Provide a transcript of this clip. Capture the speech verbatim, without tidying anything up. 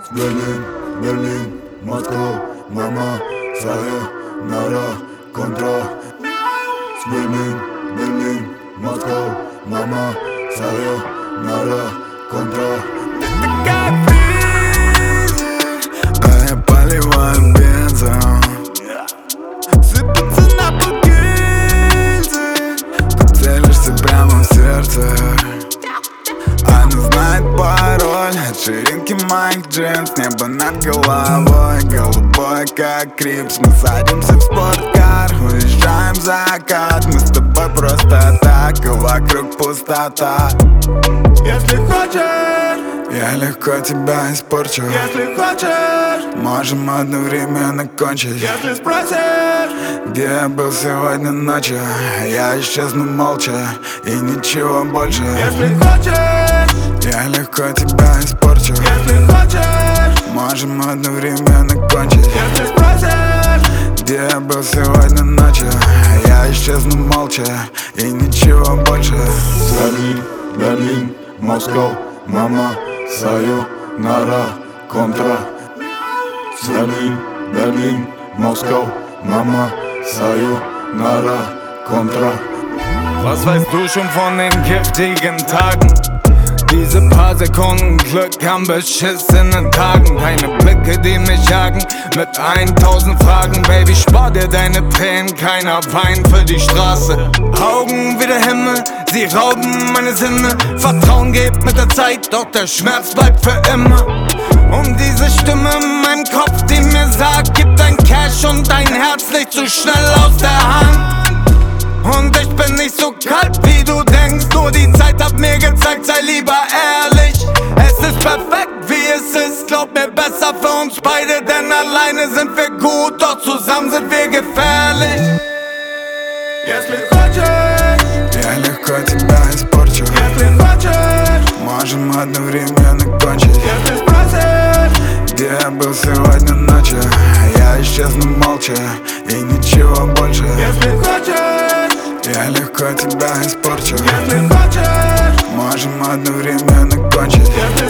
Berlin, Berlin, Moskau, Mama, sayonara, kontra. Berlin, Berlin, Moskau, Mama, sayonara, kontra. А я поливаю бензом, сыпется на пол гильзы. Ты целишься прямо в сердце. Она знает пароль от ширинки моих джинс. Небо над головой, голубой как крипс. Мы садимся в спорткар, уезжаем в закат. Мы с тобой просто так, и вокруг пустота. Если хочешь, я легко тебя испорчу. если хочешь, можем одновременно кончить. если спросишь, где я был сегодня ночью, я исчезну молча и ничего больше. если хочешь, я легко тебя испорчу. если хочешь, можем одновременно кончить. если спросишь, где я был сегодня ночью, я исчезну молча и ничего больше. Berlin, Berlin, Moskau, Mama, sayonara, kontra. Berlin, Berlin, Moskau, Mama, sayonara, kontra. Was weißt du schon von den giftigen Tagen? Diese paar Sekunden Glück an beschissenen Tagen. Deine Blicke, die mich jagen mit tausend Fragen. Baby, spar dir deine Tränen, keiner weint für die Straße. Augen wie der Himmel, sie rauben meine Sinne. Vertrauen geht mit der Zeit, doch der Schmerz bleibt für immer. Und diese Stimme in meinem Kopf, die mir sagt, gib dein Cash und dein Herz nicht zu schnell aus der Hand. Und ich bin nicht so kalt, wie du denkst. Nur die Zeit hat mir gezeigt, sei lieber ehrlich. Es ist perfekt, wie es ist. Glaub mir, besser für uns beide. Denn alleine sind wir gut, doch zusammen sind wir gefährlich. если хочешь, я легко тебя испорчу. если хочешь, можем одновременно кончить. если спросишь, где я был сегодня ночью, я исчезну молча и ничего больше. если хочешь, я легко тебя испорчу. если хочешь, можем одновременно кончить. если